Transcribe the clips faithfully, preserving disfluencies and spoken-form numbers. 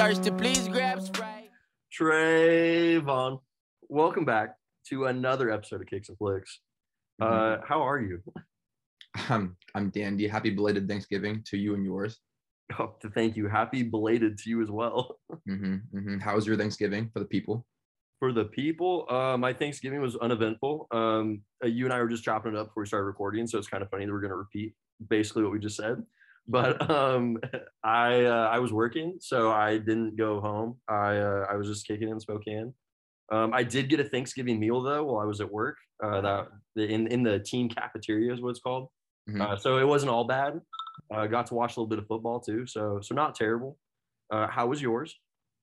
thirsty, please grab Sprite. Trayvon, welcome back to another episode of Kicks and Flicks. Uh, Mm-hmm. How are you? I'm I'm dandy. Happy belated Thanksgiving to you and yours. Oh, thank you. Happy belated to you as well. Mm-hmm, mm-hmm. How was your Thanksgiving for the people? For the people, uh, my Thanksgiving was uneventful. Um, uh, you and I were just chopping it up before we started recording, so it's kind of funny that we're going to repeat basically what we just said. But um, I uh, I was working, so I didn't go home. I uh, I was just kicking in Spokane. Um, I did get a Thanksgiving meal though while I was at work. Uh, that in in the team cafeteria is what it's called. Mhm. Uh, so it wasn't all bad. I uh, got to watch a little bit of football too, so so not terrible. Uh, how was yours?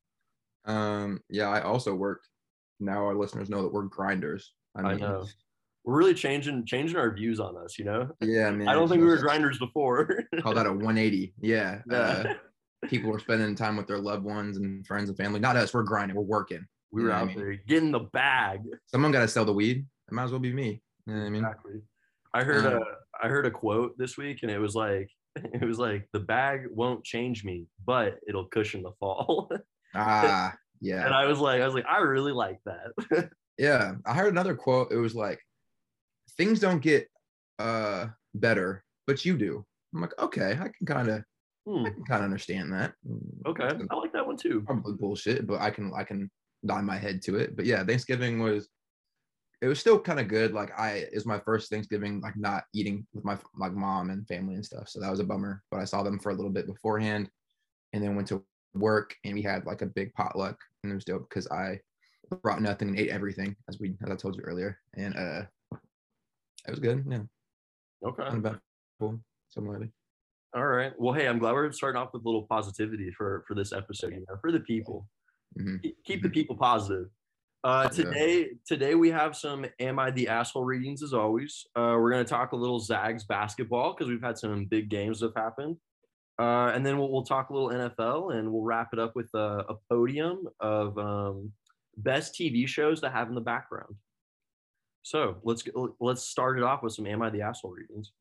Um, yeah, I also worked. Now our listeners know that we're grinders. I, mean, know we're really changing changing our views on us. You know, Yeah, man. I don't think we were grinders before. Call that a one eighty. Yeah. Yeah. Uh, people are spending time with their loved ones and friends and family. Not us. We're grinding. We're working. We You were know what out I mean? there getting the bag. Someone got to sell the weed. It might as well be me. You know what I mean? Exactly. I heard Um, a I heard a quote this week, and it was like it was like the bag won't change me, but it'll cushion the fall. Ah, And yeah. I was like, I was like, I really like that. Yeah. I heard another quote. It was like, things don't get uh better, but you do. I'm like, okay, I can kind of Hmm, I can kind of understand that. okay, I like that one too. Probably bullshit, but I can I can nod my head to it. But yeah, Thanksgiving was it was still kind of good. Like I it was my first Thanksgiving like not eating with my like mom and family and stuff. So that was a bummer. But I saw them for a little bit beforehand and then went to work and we had like a big potluck and it was dope because I brought nothing and ate everything as we as I told you earlier. And uh it was good. Yeah. Okay, Uneventful, similarly. all right. Well, hey, I'm glad we're starting off with a little positivity for for this episode. You know, for the people. Mhm. Keep, keep the people positive. Uh, Yeah. today, today we have some "Am I the Asshole" readings as always. Uh, we're gonna talk a little Zags basketball because we've had some big games that have happened, uh, and then we'll we'll talk a little N F L and we'll wrap it up with a, a podium of um, best T V shows to have in the background. So let's go, let's start it off with some "Am I the Asshole" readings.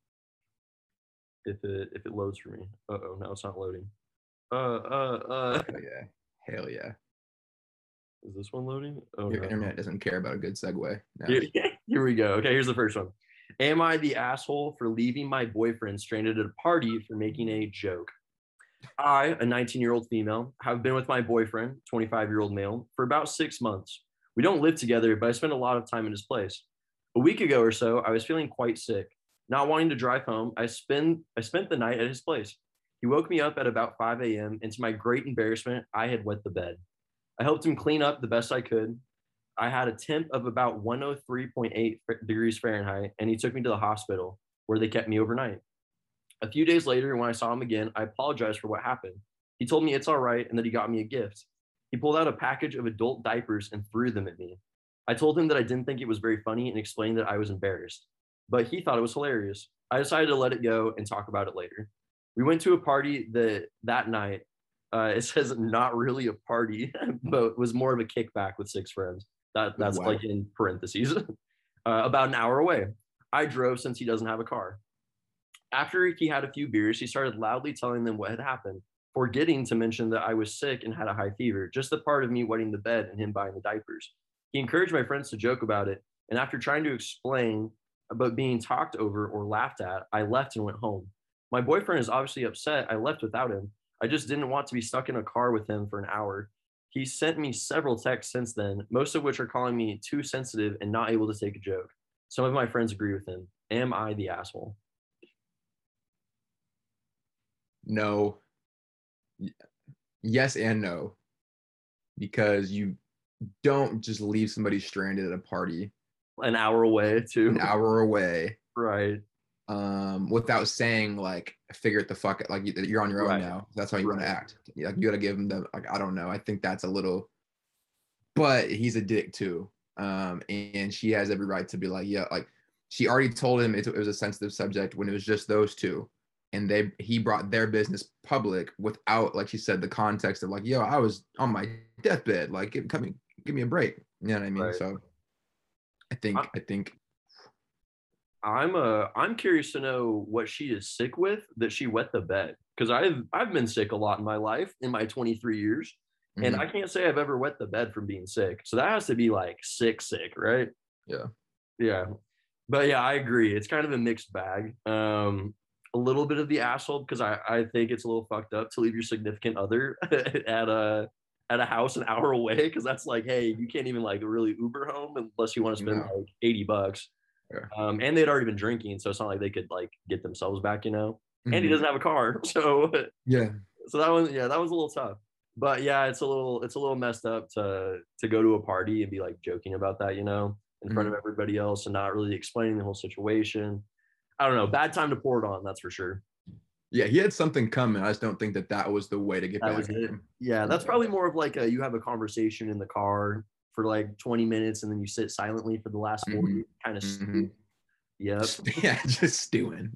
If it if it loads for me. Uh oh, no, it's not loading. Uh uh uh. Hell yeah. Hell yeah. Is this one loading? Oh Your no. internet doesn't care about a good segue. No. Here, here we go. Okay, here's the first one. Am I the asshole for leaving my boyfriend stranded at a party for making a joke? I, a nineteen-year-old female, have been with my boyfriend, twenty-five-year-old male, for about six months. We don't live together, but I spend a lot of time in his place. A week ago or so, I was feeling quite sick. Not wanting to drive home, I spend I spent the night at his place. He woke me up at about five a.m., and to my great embarrassment, I had wet the bed. I helped him clean up the best I could. I had a temp of about one oh three point eight degrees Fahrenheit, and he took me to the hospital where they kept me overnight. A few days later, when I saw him again, I apologized for what happened. He told me it's all right and that he got me a gift. He pulled out a package of adult diapers and threw them at me. I told him that I didn't think it was very funny and explained that I was embarrassed, but he thought it was hilarious. I decided to let it go and talk about it later. We went to a party that, that night. Uh, it says not really a party, but it was more of a kickback with six friends. That, that's Wow. like in parentheses. uh, about an hour away. I drove since he doesn't have a car. After he had a few beers, he started loudly telling them what had happened, forgetting to mention that I was sick and had a high fever, just the part of me wetting the bed and him buying the diapers. He encouraged my friends to joke about it, and after trying to explain about being talked over or laughed at, I left and went home. My boyfriend is obviously upset I left without him. I just didn't want to be stuck in a car with him for an hour. He sent me several texts since then, most of which are calling me too sensitive and not able to take a joke. Some of my friends agree with him. Am I the asshole? No. Yes and no. Because you don't just leave somebody stranded at a party An hour away, too. an hour away Right. um, without saying, like, figure it the fuck out. Like, you- you're on your own Right. now. That's how you want Right. to act. Like, you got to give him the, like, I don't know. I think that's a little, but he's a dick, too. Um, and she has every right to be like, yeah, like, she already told him it, it was a sensitive subject when it was just those two. And they he brought their business public without, like she said, the context of like, yo, I was on my deathbed. Like, give, come, give me a break. You know what I mean? Right. So I think, I- I think, I'm uh I'm curious to know what she is sick with that she wet the bed, because I've I've been sick a lot in my life in my twenty-three years. And Mhm. I can't say I've ever wet the bed from being sick. So that has to be like sick, sick, right? Yeah. Yeah. But yeah, I agree. It's kind of a mixed bag. Um, a little bit of the asshole because I, I think it's a little fucked up to leave your significant other at a at a house an hour away because that's like, hey, you can't even like really Uber home unless you want to spend No. like eighty bucks. Yeah. Um, and they'd already been drinking, so it's not like they could like get themselves back, you know. And he Mhm. doesn't have a car, so Yeah. so that was yeah, that was a little tough. But yeah, it's a little it's a little messed up to to go to a party and be like joking about that, you know, in front of Mhm. everybody else and not really explaining the whole situation. I don't know, bad time to pour it on, that's for sure. Yeah, he had something coming. I just don't think that that was the way to get That was back at it. him. Yeah, that's Yeah. probably more of like a you have a conversation in the car for like twenty minutes and then you sit silently for the last forty, Mhm. kind of Mhm. Yep. Yeah, just stewing.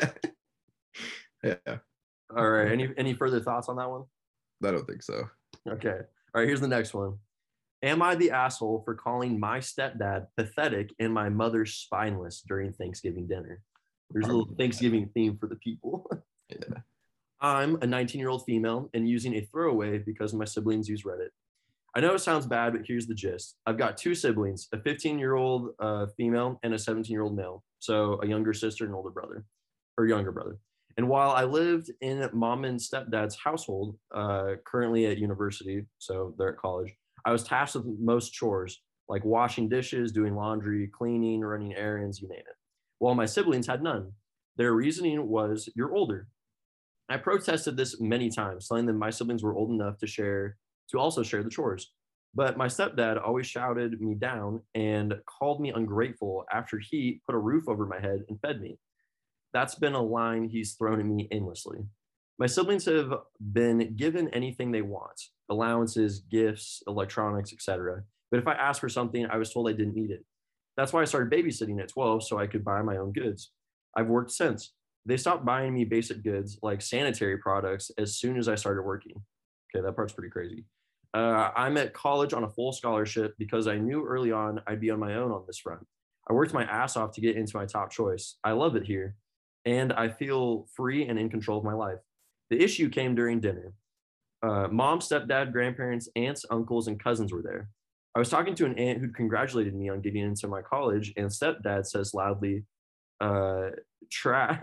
Yeah, All right. Any any further thoughts on that one? I don't think so. Okay. All right, here's the next one. Am I the asshole for calling my stepdad pathetic and my mother spineless during Thanksgiving dinner? There's a little Probably. Thanksgiving theme for the people. Yeah. I'm a nineteen year old female and using a throwaway because my siblings use Reddit. I know it sounds bad, but here's the gist. I've got two siblings, a fifteen year old uh, female and a seventeen year old male. So a younger sister and older brother, or younger brother. And while I lived in mom and stepdad's household, uh, currently at university, so they're at college, I was tasked with most chores like washing dishes, doing laundry, cleaning, running errands, you name it. While my siblings had none. Their reasoning was, you're older. I protested this many times, telling them my siblings were old enough to share, to also share the chores. But my stepdad always shouted me down and called me ungrateful after he put a roof over my head and fed me. That's been a line he's thrown at me endlessly. My siblings have been given anything they want allowances, gifts, electronics, et cetera. But if I asked for something, I was told I didn't need it. That's why I started babysitting at twelve so I could buy my own goods. I've worked since. They stopped buying me basic goods like sanitary products as soon as I started working. Okay, that part's pretty crazy. Uh, I'm at college on a full scholarship because I knew early on I'd be on my own on this front. I worked my ass off to get into my top choice. I love it here, and I feel free and in control of my life. The issue came during dinner. Uh, mom, stepdad, grandparents, aunts, uncles, and cousins were there. I was talking to an aunt who congratulated me on getting into my college, and stepdad says loudly, uh, tra-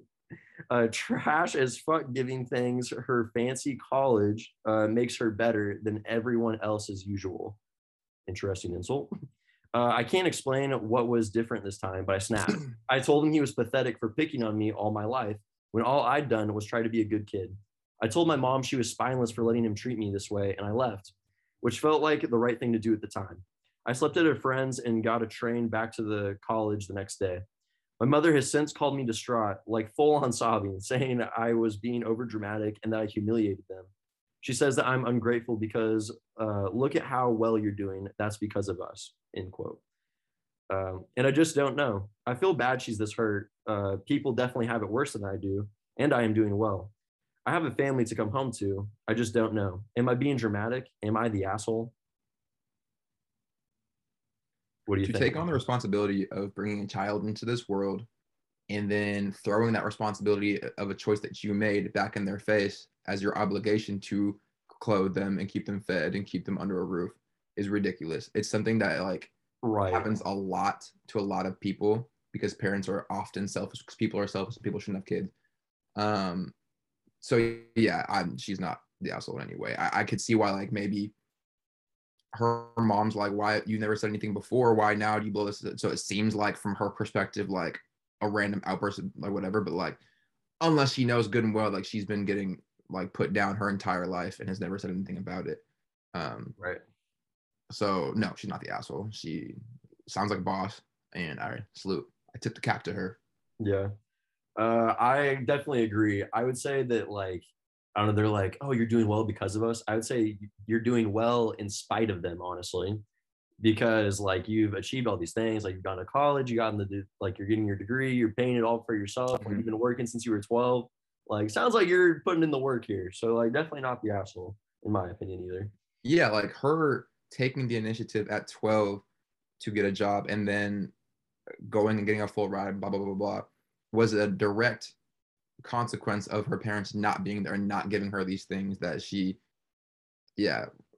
uh, trash as fuck giving things her fancy college uh, makes her better than everyone else as usual. Interesting insult. Uh, I can't explain what was different this time, but I snapped. I told him he was pathetic for picking on me all my life when all I'd done was try to be a good kid. I told my mom she was spineless for letting him treat me this way, and I left, which felt like the right thing to do at the time. I slept at a friend's and got a train back to the college the next day. My mother has since called me distraught, like full on sobbing, saying I was being overdramatic and that I humiliated them. She says that I'm ungrateful because uh, look at how well you're doing. That's because of us, end quote. Um, and I just don't know. I feel bad she's this hurt. Uh, people definitely have it worse than I do, and I am doing well. I have a family to come home to. I just don't know. Am I being dramatic? Am I the asshole? What do you To think? take on the responsibility of bringing a child into this world and then throwing that responsibility of a choice that you made back in their face as your obligation to clothe them and keep them fed and keep them under a roof is ridiculous. It's something that like Right. happens a lot to a lot of people because parents are often selfish because people are selfish. People shouldn't have kids. Um, so yeah, I'm she's not the asshole in any way. I, I could see why like maybe her mom's like, why you never said anything before? Why now do you blow this? So it seems like from her perspective, like a random outburst, like whatever. But like, unless she knows good and well, like she's been getting like put down her entire life and has never said anything about it. Um, Right. so no, she's not the asshole. She sounds like a boss, and I salute. I tip the cap to her. Yeah. Uh, I definitely agree. I would say that like I don't know, they're like, oh, you're doing well because of us. I would say you're doing well in spite of them, honestly, because like you've achieved all these things. Like you've gone to college, you got in the like you're getting your degree, you're paying it all for yourself. Like Mhm. you've been working since you were twelve. Like sounds like you're putting in the work here. So like definitely not the asshole, in my opinion, either. Yeah, like her taking the initiative at twelve to get a job and then going and getting a full ride, blah blah blah blah, was a direct consequence of her parents not being there and not giving her these things that she, yeah,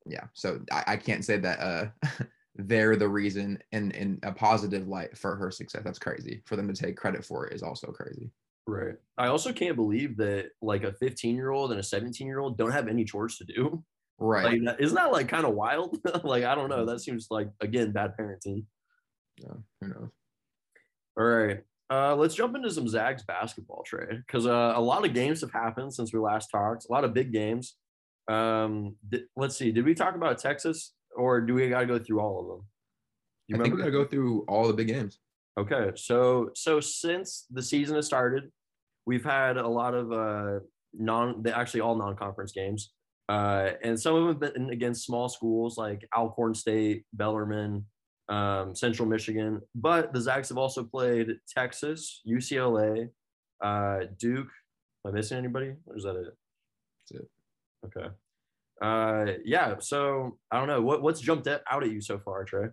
yeah, so I, I can't say that uh they're the reason in in a positive light for her success. That's crazy. For them to take credit for it is also crazy. Right. I also can't believe that like a fifteen year old and a seventeen year old don't have any chores to do. Right. Like, isn't that like kind of wild? Like, I don't know. That seems like, again, bad parenting. Yeah, who knows? All right. Uh, let's jump into some Zags basketball, Trey, because uh, a lot of games have happened since we last talked. A lot of big games. Um, th- let's see. Did we talk about Texas, or do we got to go through all of them? You I think we got to go through all the big games. Okay. So, so since the season has started, we've had a lot of uh, non, actually all non-conference games, uh, and some of them have been against small schools like Alcorn State, Bellarmine, um, Central Michigan. But the Zags have also played Texas, U C L A, uh, Duke. Am I missing anybody? Or is that it? That's it. Okay. Uh, yeah. So I don't know what what's jumped out at you so far, Trey.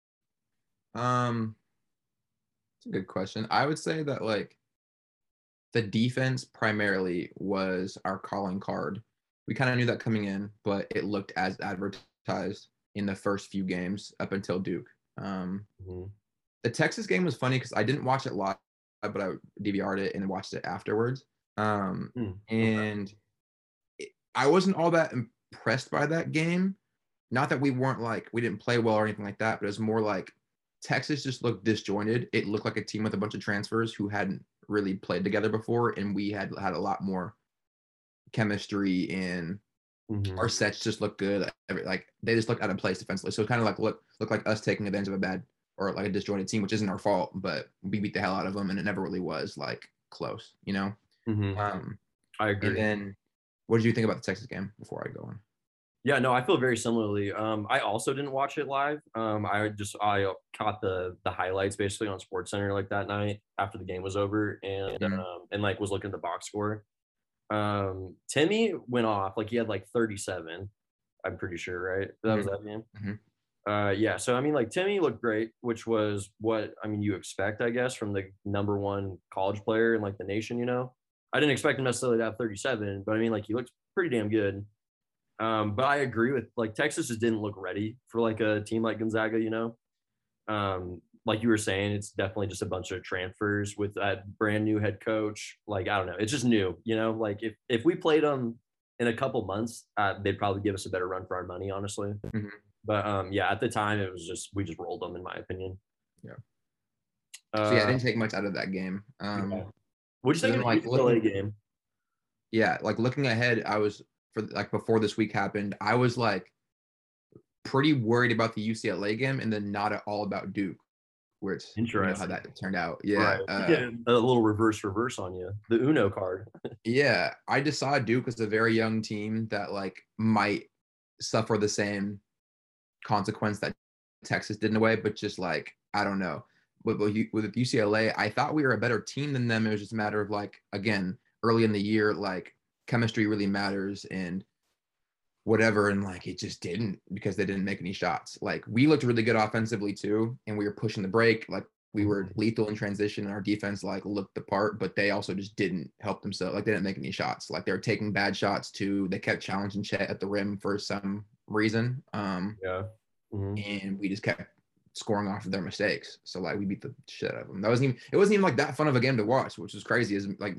Um, it's a good question. I would say that like the defense primarily was our calling card. We kind of knew that coming in, but it looked as advertised in the first few games up until Duke. Um, mm-hmm. The Texas game was funny because I didn't watch it live, but I D V R'd it and watched it afterwards. Um, mm, and okay. it, I wasn't all that impressed by that game. Not that we weren't like, we didn't play well or anything like that, but it was more like Texas just looked disjointed. It looked like a team with a bunch of transfers who hadn't really played together before, and we had had a lot more chemistry, and mm-hmm. our sets just looked good. Like they just looked out of place defensively. So it kind of like look looked like us taking advantage of a bad or like a disjointed team, which isn't our fault, but we beat the hell out of them, and it never really was like close, you know. Mm-hmm. Um, I agree. And then, what did you think about the Texas game before I go on? Yeah, no, I feel very similarly. Um, I also didn't watch it live. Um, I just I caught the the highlights basically on SportsCenter like that night after the game was over, and mm-hmm. um, and like was looking at the box score. Um, Timmy went off like he had like thirty-seven. I'm pretty sure, right? That mm-hmm. was that game. Mm-hmm. Uh, yeah. So I mean, like Timmy looked great, which was what I mean you expect, I guess, from the number one college player in like the nation. You know, I didn't expect him necessarily to have thirty-seven, but I mean, like he looked pretty damn good. Um, but I agree with like Texas just didn't look ready for like a team like Gonzaga, you know. Um, like you were saying, it's definitely just a bunch of transfers with that brand new head coach. Like, I don't know, it's just new, you know. Like if if we played them in a couple months, uh, they'd probably give us a better run for our money, honestly. Mm-hmm. But um, yeah, at the time it was just we just rolled them, in my opinion. Yeah. Uh, so yeah, I didn't take much out of that game. Um, yeah. What do you think of the like, U C L A game? Yeah, like looking ahead, I was. For like before this week happened, I was like pretty worried about the U C L A game, and then not at all about Duke, where it's interesting, you know, how that turned out. Yeah, right. uh, yeah, a little reverse reverse on you, the Uno card. Yeah, I just saw Duke as a very young team that like might suffer the same consequence that Texas did in a way, but just like I don't know. With with U C L A, I thought we were a better team than them. It was just a matter of like again early in the year, like. Chemistry really matters and whatever, and like it just didn't because they didn't make any shots. Like we looked really good offensively too, and we were pushing the break, like we were lethal in transition, and our defense like looked the part, but they also just didn't help themselves. Like they didn't make any shots. Like they were taking bad shots too. They kept challenging Chet at the rim for some reason. Um, yeah, mm-hmm. And we just kept scoring off of their mistakes. So like we beat the shit out of them. That wasn't even. It wasn't even like that fun of a game to watch, which was crazy. Is like,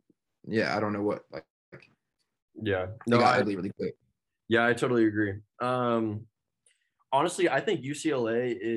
yeah, I don't know what like. Yeah, no, I ugly really quick. Yeah, I totally agree. Um, honestly, I think U C L A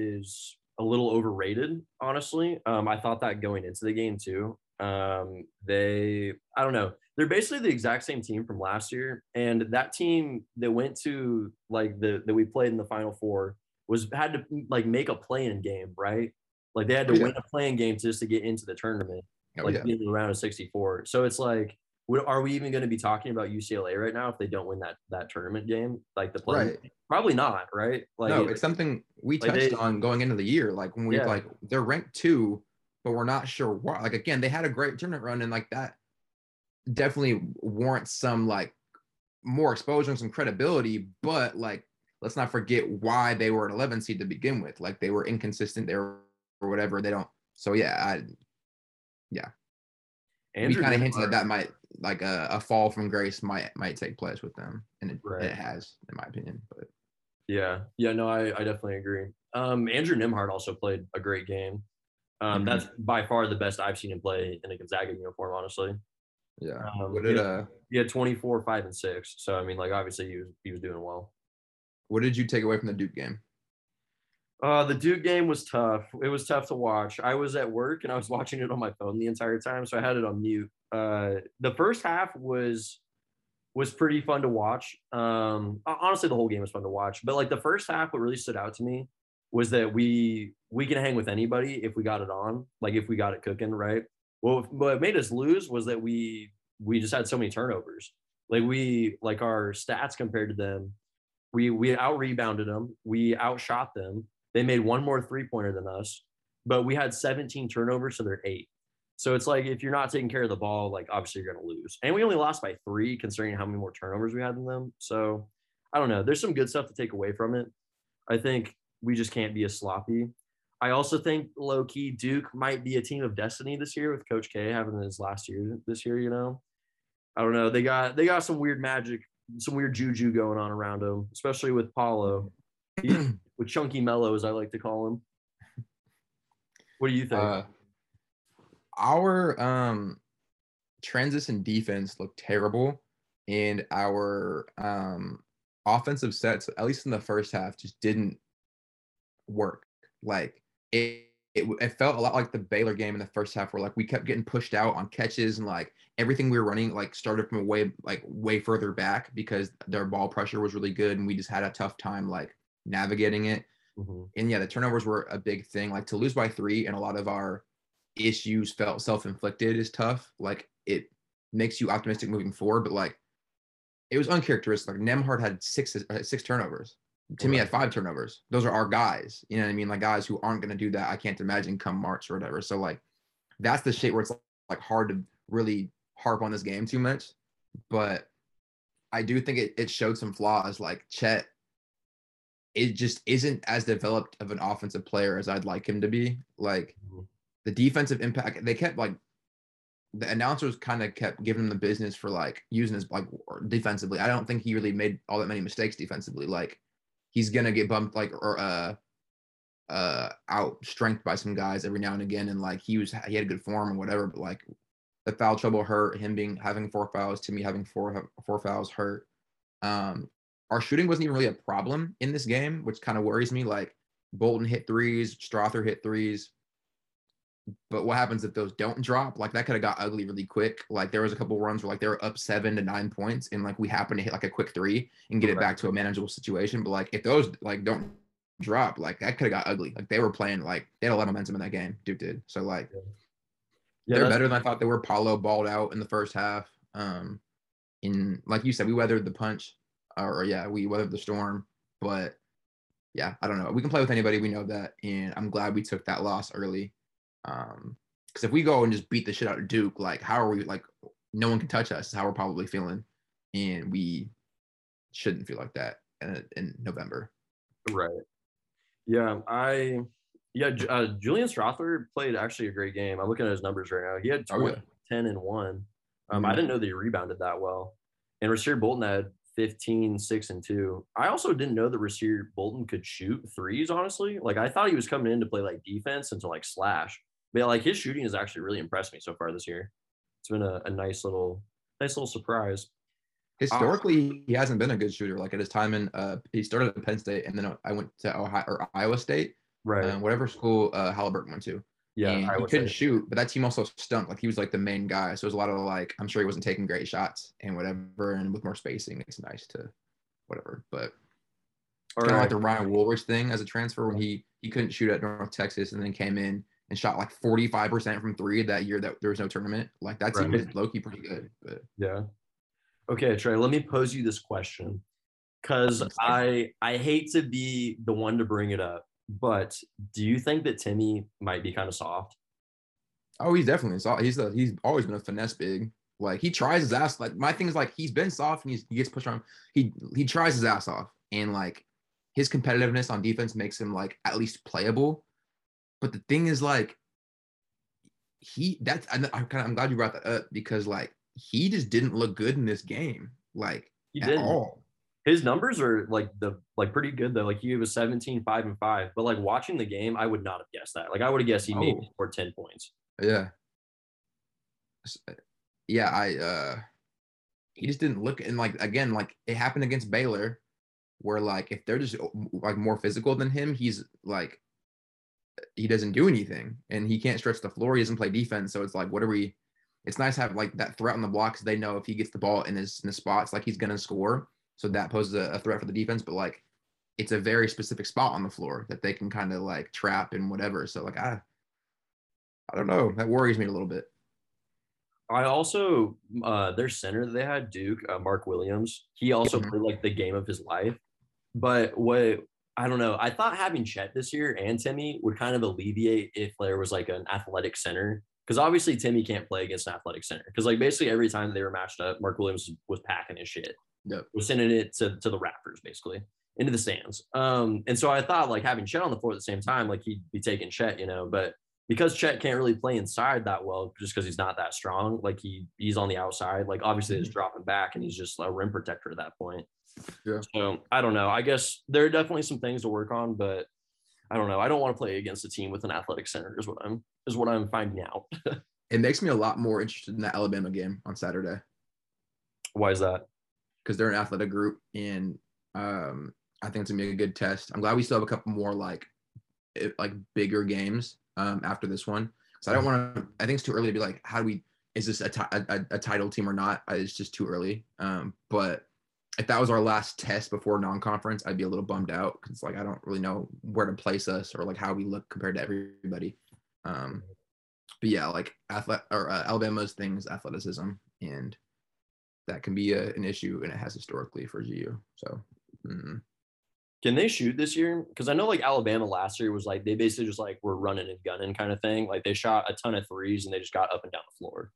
is a little overrated. Honestly, um, I thought that going into the game too. Um, they, I don't know, they're basically the exact same team from last year, and that team that went to like the that we played in the Final Four was had to like make a play-in game, right? Like they had to oh, yeah. win a play-in game just to get into the tournament, oh, like yeah. in the round of sixty-four. So it's like. Are we even going to be talking about U C L A right now if they don't win that that tournament game? Like the play, right. Probably not, right? Like no, it's something we touched like they, on going into the year. Like when we yeah. like they're ranked two, but we're not sure why. Like again, they had a great tournament run, and like that definitely warrants some like more exposure and some credibility. But like, let's not forget why they were an eleven seed to begin with. Like they were inconsistent, they were or whatever. They don't. So yeah, I yeah. Andrew we kind of hinted that that might like a, a fall from grace might might take place with them, and it, right. it has, in my opinion. But Yeah, yeah, no, I, I definitely agree. Um, Andrew Nimhart also played a great game. Um, Mhm. that's by far the best I've seen him play in a Gonzaga uniform, honestly. Yeah. Um, What he did had, uh he had twenty-four, five, and six. So I mean, like obviously he was he was doing well. what did you take away from the Duke game? Uh, the Duke game was tough. It was tough to watch. I was at work and I was watching it on my phone the entire time, so I had it on mute. Uh, the first half was was pretty fun to watch. Um, honestly, the whole game was fun to watch, but like the first half, what really stood out to me was that we we can hang with anybody if we got it on, like if we got it cooking, right? Well, what made us lose was that we we just had so many turnovers. Like we like our stats compared to them, we we out rebounded them, we outshot them. They made one more three pointer than us, but we had seventeen turnovers, so they're eight. So it's like if you're not taking care of the ball, like obviously you're going to lose. And we only lost by three, considering how many more turnovers we had than them. So I don't know. There's some good stuff to take away from it. I think we just can't be as sloppy. I also think low key Duke might be a team of destiny this year with Coach K having his last year this year. You know, I don't know. They got they got some weird magic, some weird juju going on around them, especially with Paulo, he, with Chunky Mello, as I like to call him. What do you think? Uh our um transition defense looked terrible, and our um offensive sets, at least in the first half, just didn't work. Like it, it, it felt a lot like the Baylor game in the first half, where like we kept getting pushed out on catches, and like everything we were running like started from way like way further back because their ball pressure was really good, and we just had a tough time like navigating it. Mm-hmm. And yeah, the turnovers were a big thing. Like to lose by three, and a lot of our issues felt self-inflicted is tough. Like it makes you optimistic moving forward, but like it was uncharacteristic. Like Nemhard had six uh, six turnovers. Timmy Right. had five turnovers. Those are our guys. You know what I mean? Like guys who aren't going to do that. I can't imagine come March or whatever. So like that's the shit where it's like hard to really harp on this game too much. But I do think it, it showed some flaws. Like Chet, it just isn't as developed of an offensive player as I'd like him to be. Like Mhm. the defensive impact, they kept like the announcers kind of kept giving him the business for like using his like defensively. I don't think he really made all that many mistakes defensively. Like he's gonna get bumped like or uh uh out strength by some guys every now and again, and like he was he had good form or whatever, but like the foul trouble hurt him, being having four fouls to me having four four fouls hurt. Um, our shooting wasn't even really a problem in this game, which kind of worries me. Like Bolton hit threes, Strother hit threes. But what happens if those don't drop? Like that could have got ugly really quick. Like there was a couple runs where like they were up seven to nine points, and like we happened to hit like a quick three and get it back to a manageable situation. But like if those like don't drop, like that could have got ugly. Like they were playing like they had a lot of momentum in that game. Duke did. So like Yeah. Yeah, they're that's better than I thought they were. Paulo balled out in the first half. Um, in like you said, we weathered the punch, or, or yeah, we weathered the storm. But yeah, I don't know. We can play with anybody. We know that, and I'm glad we took that loss early. Um, because if we go and just beat the shit out of Duke, like how are we like no one can touch us? Is how we're probably feeling, and we shouldn't feel like that in, in November. right. Yeah, I yeah, J- uh, Julian Strother played actually a great game. I'm looking at his numbers right now. He had Oh twenty, yeah. ten, and one. Um, I Mhm. didn't know that he rebounded that well. And Rasir Bolton had fifteen, six, and two. I also didn't know that Rasir Bolton could shoot threes, honestly. Like I thought he was coming in to play like defense and to like slash. But like his shooting has actually really impressed me so far this year. It's been a, a nice little nice little surprise. Uh, Historically, he hasn't been a good shooter. Like at his time in, uh, he started at Penn State, and then I went to Ohio or Iowa State, right. um, whatever school uh, Halliburton went to. Yeah, And I he would couldn't say. shoot, but that team also stunk. Like he was like the main guy. So it was a lot of like, I'm sure he wasn't taking great shots and whatever. And with more spacing, it's nice to whatever. But All kind of like right. the Ryan Woolrich thing as a transfer when he he couldn't shoot at North Texas and then came in and shot like forty-five percent from three that year that there was no tournament. Like that team Right. was low key pretty good. But Yeah. Okay, Trey, let me pose you this question because I'm excited. I I hate to be the one to bring it up, but do you think that Timmy might be kind of soft? Oh, he's definitely soft. He's a, he's always been a finesse big. Like he tries his ass. Like my thing is like he's been soft and he's, he gets pushed around. He he tries his ass off, and like his competitiveness on defense makes him like at least playable. But the thing is like he that's I, I kind of I'm glad you brought that up because like he just didn't look good in this game like He at didn't. all. His numbers are like the like pretty good though. Like he was seventeen, five, and five. But like watching the game, I would not have guessed that. Like I would have guessed he maybe Oh. scored ten points. Yeah. Yeah, I uh he just didn't look, and like again, like it happened against Baylor, where like if they're just like more physical than him, he's like he doesn't do anything and he can't stretch the floor. He doesn't play defense. So it's like, what are we? It's nice to have like that threat on the blocks. They know if he gets the ball in his in his spots, like he's gonna score. So that poses a, a threat for the defense. But like it's a very specific spot on the floor that they can kind of like trap and whatever. So like I I don't know. That worries me a little bit. I also uh their center that they had, Duke, uh, Mark Williams. He also Mhm. played like the game of his life. But what I don't know, I thought having Chet this year and Timmy would kind of alleviate if there was like an athletic center. Because obviously Timmy can't play against an athletic center. Because like basically every time they were matched up, Mark Williams was packing his shit. Yep. Was sending it to, to the Raptors basically into the stands. Um, and so I thought like having Chet on the floor at the same time, like he'd be taking Chet, you know, but because Chet can't really play inside that well, just because he's not that strong, like he he's on the outside, like obviously it's dropping back and he's just a rim protector at that point. Yeah. So I don't know. I guess there are definitely some things to work on, but I don't know. I don't want to play against a team with an athletic center is what I'm is what I'm finding out. It makes me a lot more interested in the Alabama game on Saturday Why is that? because they're an athletic group, and um, I think it's gonna be a good test. I'm glad we still have a couple more like it, like bigger games um, after this one. So I don't want to. I think it's too early to be like, how do we? Is this a, t- a, a title team or not? It's just too early. Um, but if that was our last test before non-conference, I'd be a little bummed out because like I don't really know where to place us or like how we look compared to everybody. Um, but yeah, like athlete or uh, Alabama's things, athleticism, and that can be a, an issue, and it has historically for G U. So. Mm. Can they shoot this year? Because I know like Alabama last year was like they basically just like were running and gunning kind of thing. Like they shot a ton of threes and they just got up and down the floor.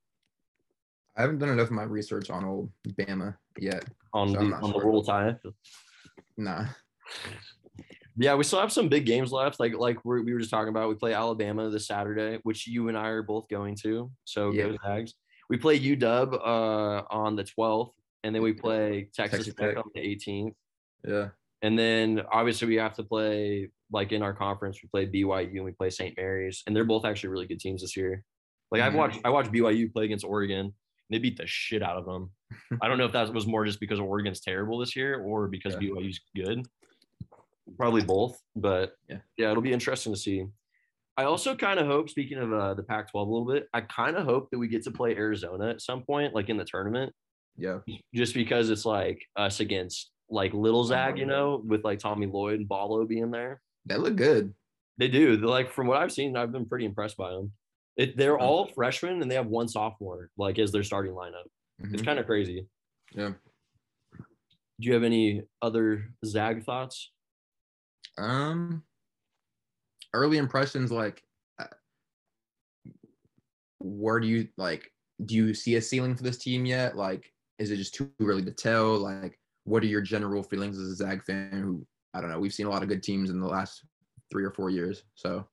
I haven't done enough of my research on old Bama yet. On So the I'm not on the sure. roll tide. Nah. Yeah, we still have some big games left. Like like we're, we were just talking about, we play Alabama this Saturday, which you and I are both going to. So Yeah. go Zags. We play U W uh, on the twelfth, and then we play Texas, Texas Tech Tech. on the eighteenth. Yeah. And then obviously we have to play, like in our conference, we play B Y U and we play Saint Mary's, and they're both actually really good teams this year. Like I've Mhm. watched, I watched B Y U play against Oregon, and they beat the shit out of them. I don't know if that was more just because Oregon's terrible this year or because Yeah. B Y U's good. Probably both, but Yeah. yeah, it'll be interesting to see. I also kind of hope, speaking of uh, the Pac twelve a little bit, I kind of hope that we get to play Arizona at some point, like in the tournament, Yeah. just because it's like us against like Little Zag, you know, with like Tommy Lloyd and Ballo being there. That looked good. They do. They're like, from what I've seen, I've been pretty impressed by them. It, they're Yeah. all freshmen and they have one sophomore, like as their starting lineup. It's Mhm. kind of crazy. Yeah. Do you have any other Zag thoughts? Um. Early impressions, like, uh, where do you like? Do you see a ceiling for this team yet? Like, is it just too early to tell? Like, what are your general feelings as a Zag fan? Who I don't know. We've seen a lot of good teams in the last three or four years. So.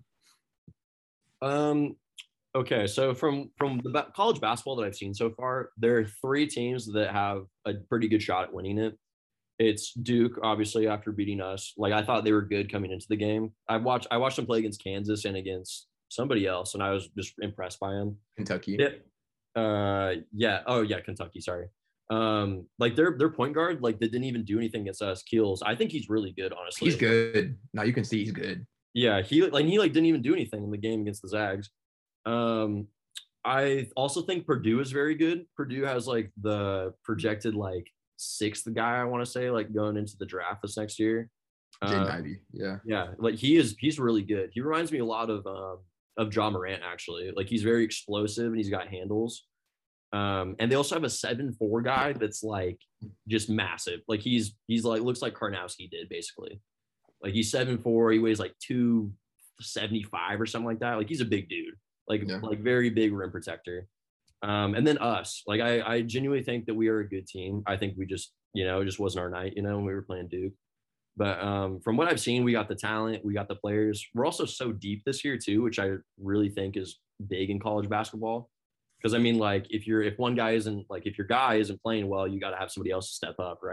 Um, okay, so from from the ba- college basketball that I've seen so far, there are three teams that have a pretty good shot at winning it. It's Duke, obviously, after beating us. Like I thought they were good coming into the game. I watched I watched them play against Kansas and against somebody else, and I was just impressed by them. Kentucky. Yeah. Uh, yeah. Oh, yeah. Kentucky. Sorry. Um, like their their point guard, like they didn't even do anything against us. Keels. I think he's really good, honestly. He's good. Now you can see he's good. Yeah, he like he like didn't even do anything in the game against the Zags. Um, I also think Purdue is very good. Purdue has like the projected like sixth guy, I want to say, like going into the draft this next year. Jaden Uh, Ivey. Yeah. yeah, like he is he's really good. He reminds me a lot of um of John Morant, actually. Like he's very explosive and he's got handles. Um, and they also have a seven four guy that's like just massive. Like he's he's like looks like Karnowski did basically. Like he's seven four, he weighs like two seventy-five or something like that. Like he's a big dude. Like Yeah. like very big rim protector. Um, and then us. Like I I genuinely think that we are a good team. I think we just, you know, it just wasn't our night, you know, when we were playing Duke. But um, from what I've seen, we got the talent, we got the players. We're also so deep this year too, which I really think is big in college basketball. Because I mean, like if you're if one guy isn't like if your guy isn't playing well, you got to have somebody else step up, right?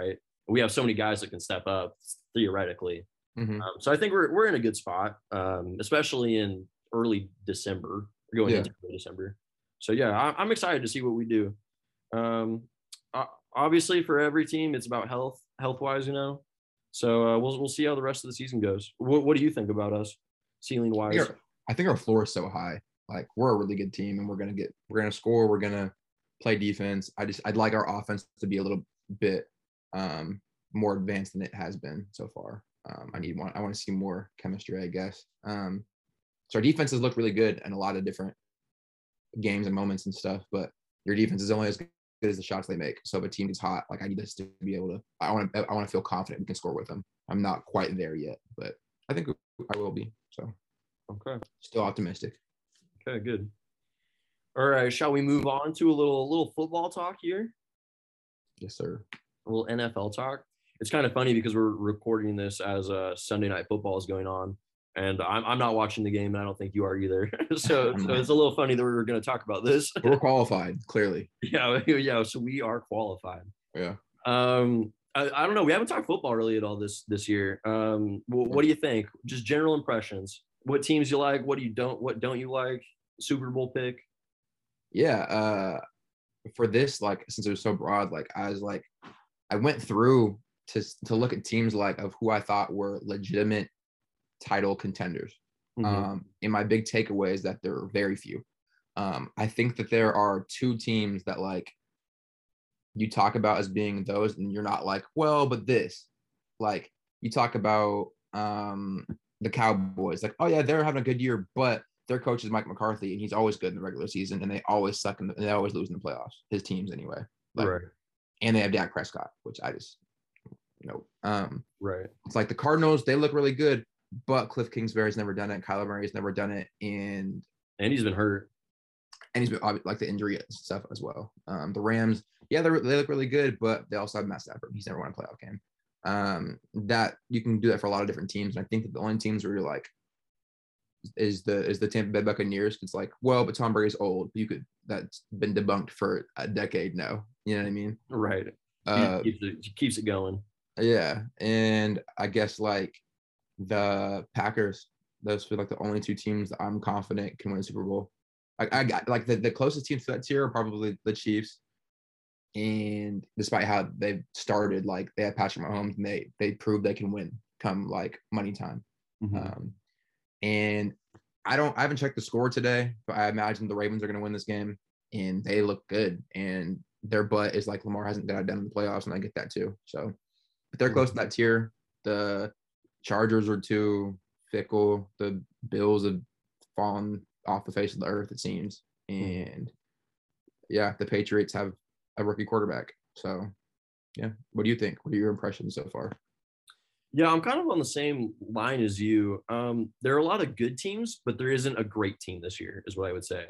We have so many guys that can step up theoretically. Mhm. Um, so I think we're we're in a good spot, um, especially in early December, going Yeah. into early December. So yeah, I, I'm excited to see what we do. Um, o- obviously, for every team, it's about health, health wise, you know. So uh, we'll we'll see how the rest of the season goes. What What do you think about us, ceiling I wise? think, our, I think our floor is so high. Like we're a really good team, and we're gonna get we're gonna score. We're gonna play defense. I just I'd like our offense to be a little bit um, more advanced than it has been so far. Um, I need one. I want to see more chemistry, I guess. Um, so our defenses look really good in a lot of different games and moments and stuff, but your defense is only as good as the shots they make. So if a team gets hot, like I need us to be able to. I want to. I want to feel confident we can score with them. I'm not quite there yet, but I think I will be. So Okay. still optimistic. Okay. Good. All right. Shall we move on to a little little football talk here? Yes, sir. A little N F L talk. It's kind of funny because we're recording this as uh, Sunday night football is going on, and I'm I'm not watching the game, and I don't think you are either. so, so it's a little funny that we were going to talk about this. We're qualified, clearly. yeah, yeah. So we are qualified. Yeah. Um, I, I don't know. We haven't talked football really at all this this year. Um, what, what do you think? Just general impressions. What teams you like? What do you don't? What don't you like? Super Bowl pick. Yeah. Uh, for this, like, since it was so broad, like, I was like, I went through to to look at teams like of who I thought were legitimate title contenders. Mhm. Um, and my big takeaway is that there are very few. Um, I think that there are two teams that like you talk about as being those, and you're not like, well, but this, like, you talk about um the Cowboys, like, oh yeah, they're having a good year, but their coach is Mike McCarthy, and he's always good in the regular season, and they always suck in the, and they always lose in the playoffs. His teams anyway, like, right. and they have Dak Prescott, which I just, you know, um, Right. it's like the Cardinals, they look really good, but Cliff Kingsbury's never done it, Kyler Murray's never done it, and And he's been hurt. and he's been obvi- like the injury stuff as well. Um, the Rams, yeah, they they look really good, but they also have Matt Stafford. He's never won a playoff game. Um, that you can do that for a lot of different teams, and I think that the only teams where you're like is the is the Tampa Bay Buccaneers. It's like, well, but Tom Brady's old. You could that's been debunked for a decade now. You know what I mean? Right. Uh, he, keeps it, he keeps it going. yeah, and I guess like the Packers. Those feel like the only two teams that I'm confident can win a Super Bowl. I, I got like the, the closest teams to that tier are probably the Chiefs. And despite how they've started, like they have Patrick Mahomes, and they they prove they can win come like money time. Mhm. Um, and I don't, I haven't checked the score today, but I imagine the Ravens are going to win this game, and they look good. And their butt is like Lamar hasn't got it done in the playoffs, and I get that too. So, but they're close to that tier. The Chargers are too fickle. The Bills have fallen off the face of the earth, it seems. And yeah, the Patriots have a rookie quarterback. So yeah, what do you think? What are your impressions so far? Yeah, I'm kind of on the same line as you. Um, there are a lot of good teams, but there isn't a great team this year, is what I would say.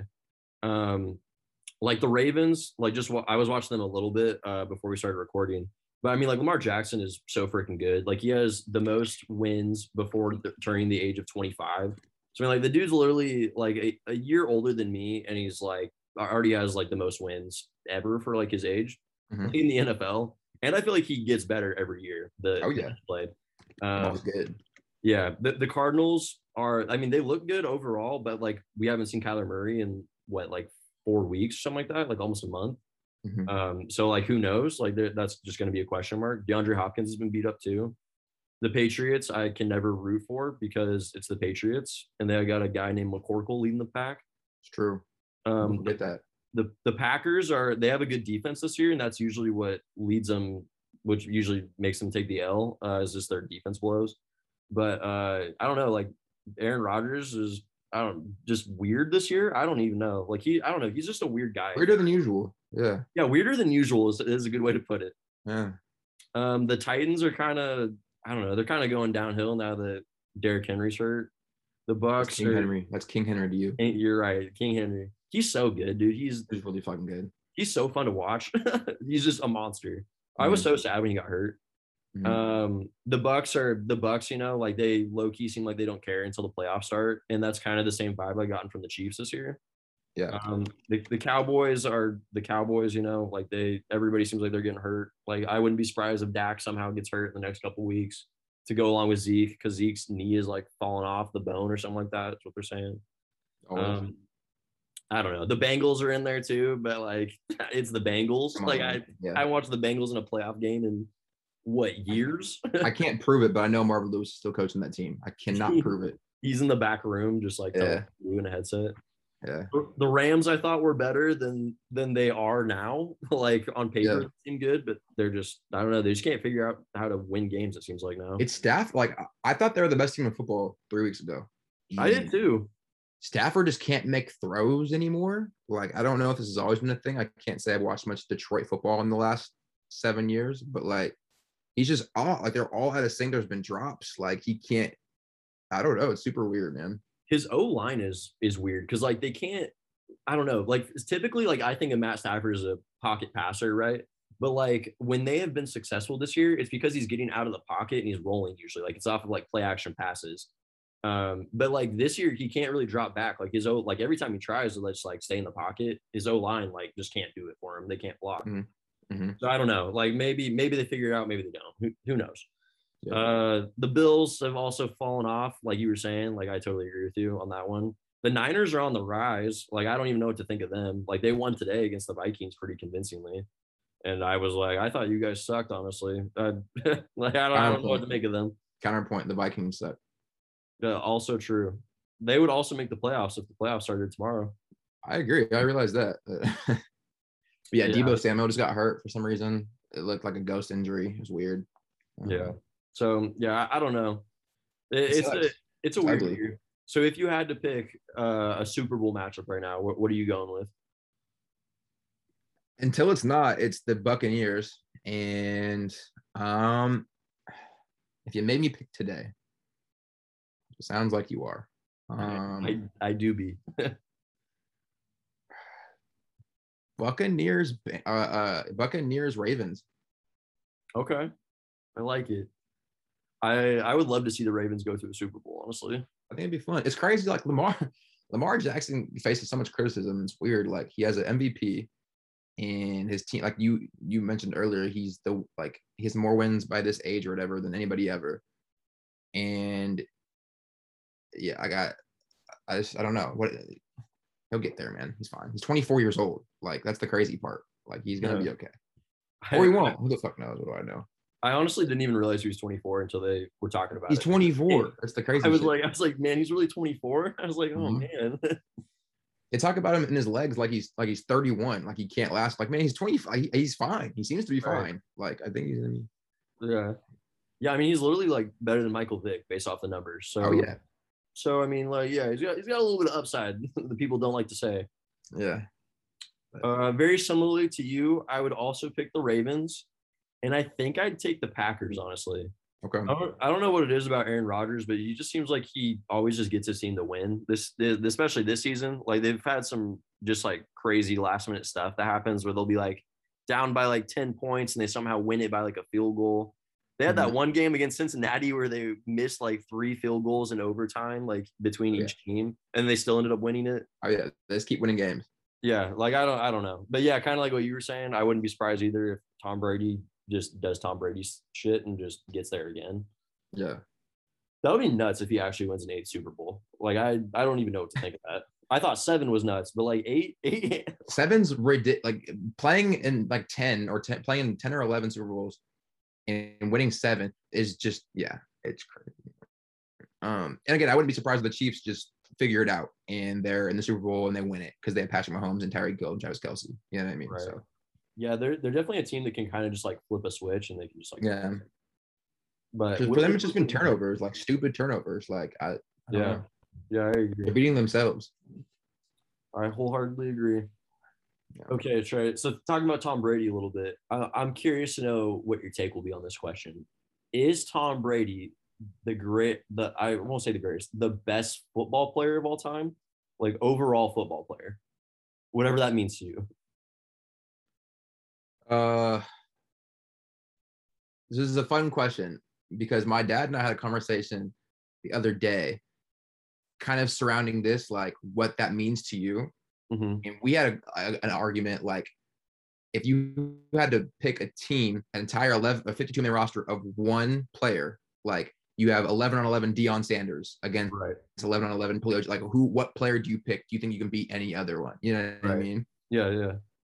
Um, like the Ravens, like just what I was watching them a little bit uh, before we started recording. But I mean, like Lamar Jackson is so freaking good. Like he has the most wins before the, turning the age of twenty-five. So I mean, like the dude's literally like a, a year older than me, and he's like already has like the most wins ever for like his age Mhm. in the N F L. And I feel like he gets better every year. The Oh, yeah. he's played. That Um, was good. yeah, the, the Cardinals are. I mean, they look good overall, but like we haven't seen Kyler Murray in what like four weeks, something like that, like almost a month. Mhm. Um, so like who knows? Like that's just going to be a question mark. DeAndre Hopkins has been beat up too. The Patriots, I can never root for because it's the Patriots, and they got a guy named McCorkle leading the pack. It's true. Um, Don't forget that. the the Packers are they have a good defense this year, and that's usually what leads them, which usually makes them take the L. Uh, is just their defense blows. But uh, I don't know, like Aaron Rodgers is I don't just weird this year. I don't even know. Like he, I don't know. He's just a weird guy. Weirder than usual. Yeah. Yeah, weirder than usual is, is a good way to put it. Yeah. Um, the Titans are kind of I don't know. They're kind of going downhill now that Derrick Henry's hurt. The That's Bucks King are. Henry. That's King Henry to you. You're right, King Henry. He's so good, dude. He's He's really fucking good. he's so fun to watch. He's just a monster. I was Mhm. so sad when he got hurt. Mhm. Um, the Bucks are the Bucks, you know, like they low key seem like they don't care until the playoffs start, and that's kind of the same vibe I gotten from the Chiefs this year. Yeah. Um, the, the Cowboys are the Cowboys, you know, like they everybody seems like they're getting hurt. Like I wouldn't be surprised if Dak somehow gets hurt in the next couple weeks to go along with Zeke because Zeke's knee is like falling off the bone or something like that. That's what they're saying. Always. Um, I don't know. The Bengals are in there too, but like it's the Bengals. Come on, Like man. I, Yeah. I watched the Bengals in a playoff game in what years? I can't prove it, but I know Marvin Lewis is still coaching that team. I cannot prove it. He's in the back room, just like Yeah. you in a headset. Yeah. The Rams, I thought, were better than than they are now. Like on paper, Yeah. they seem good, but they're just I don't know. They just can't figure out how to win games. It seems like now. It's staff. Like I thought they were the best team in football three weeks ago. I did too. Stafford just can't make throws anymore. Like I don't know if this has always been a thing. I can't say I've watched much Detroit football in the last seven years, but like he's just all like they're all out of sync. There's been drops. Like he can't. I don't know. It's super weird, man. His O line is is weird because like they can't. I don't know. Like typically, like I think of Matt Stafford as a pocket passer, right? But like when they have been successful this year, it's because he's getting out of the pocket and he's rolling usually. Like it's off of like play action passes. Um, but like this year, he can't really drop back. Like his O, like every time he tries to let's like stay in the pocket, his O line like just can't do it for him. They can't block. Mm-hmm. Mm-hmm. So I don't know. Like maybe maybe they figure it out, maybe they don't. Who, who knows? Yeah. Uh, the Bills have also fallen off, like you were saying. Like I totally agree with you on that one. The Niners are on the rise. Like I don't even know what to think of them. Like they won today against the Vikings pretty convincingly, and I was like, I thought you guys sucked, honestly. Uh, like I don't, I don't know what to make of them. Counterpoint: the Vikings suck. Yeah, also true. They would also make the playoffs if the playoffs started tomorrow. I agree. I realized that. yeah, Yeah. Deebo Samuel just got hurt for some reason. It looked like a ghost injury. It was weird. Um, Yeah. So yeah, I, I don't know. It, It it's sucks. a it's a weird Ugly. year. So if you had to pick uh, a Super Bowl matchup right now, what, what are you going with? Until it's not, it's the Buccaneers. And um, if you made me pick today, it sounds like you are. Um, I I do be. Buccaneers, uh, uh, Buccaneers, Ravens. Okay, I like it. I I would love to see the Ravens go to a Super Bowl. Honestly, I think it'd be fun. It's crazy. Like Lamar, Lamar Jackson faces so much criticism. It's weird. Like he has an M V P, and his team. Like you you mentioned earlier, he's the like he has more wins by this age or whatever than anybody ever. And yeah, I got. I just I don't know what he'll get there, man. He's fine. He's twenty-four years old. Like that's the crazy part. Like he's gonna Yeah. be okay. I, Or he won't. Who the fuck knows? What do I know? I honestly didn't even realize he was twenty-four until they were talking about He's it. twenty-four. That's the crazy I was shit. like, I was like, man, he's really twenty-four. I was like, oh Mhm. man. They talk about him in his legs like he's like he's thirty-one, like he can't last. Like, man, he's twenty-five. He, he's fine. He seems to be Right. fine. Like, I think he's gonna be. Yeah, yeah. I mean, he's literally like better than Michael Vick based off the numbers. So Oh yeah, So I mean, like, yeah, he's got he's got a little bit of upside. The people don't like to say. yeah. Uh, very similarly to you, I would also pick the Ravens, and I think I'd take the Packers. Honestly, Okay. I don't, I don't know what it is about Aaron Rodgers, but he just seems like he always just gets his team to win. This, this especially this season, like they've had some just like crazy last minute stuff that happens where they'll be like down by like ten points and they somehow win it by like a field goal. They had that Mhm. one game against Cincinnati where they missed like three field goals in overtime, like between Yeah. each team, and they still ended up winning it. Oh yeah. They just keep winning games. Yeah, like I don't, I don't know, but yeah, kind of like what you were saying. I wouldn't be surprised either if Tom Brady just does Tom Brady's shit and just gets there again. Yeah. That would be nuts if he actually wins an eighth Super Bowl. Like I, I don't even know what to think of that. I thought seven was nuts, but like eight, eight. Seven's ridiculous. Like playing in like ten or ten, playing ten or eleven Super Bowls and winning seven is just yeah, it's crazy. Um, and again, I wouldn't be surprised if the Chiefs just figure it out and they're in the Super Bowl and they win it because they have Patrick Mahomes and Tyreek Hill and Travis Kelce. You know what I mean? Right. So Yeah, they're they're definitely a team that can kind of just like flip a switch and they can just like yeah, But for them it's just been turnovers, like stupid turnovers. Like I, I don't Yeah, know. yeah, I They're agree. beating themselves. I wholeheartedly agree. Yeah. Okay, Trey. So talking about Tom Brady a little bit, I, I'm curious to know what your take will be on this question. Is Tom Brady the great, the I won't say the greatest, the best football player of all time, like overall football player, whatever that means to you? Uh, this is a fun question because my dad and I had a conversation the other day, kind of surrounding this, like what that means to you. hmm And we had a, a, an argument like if you had to pick a team, an entire eleven, a fifty-two man roster of one player, like you have eleven on eleven Deion Sanders against Right. eleven on eleven Julio. Like who, what player do you pick? Do you think you can beat any other one? You know what Right. I mean? Yeah, yeah.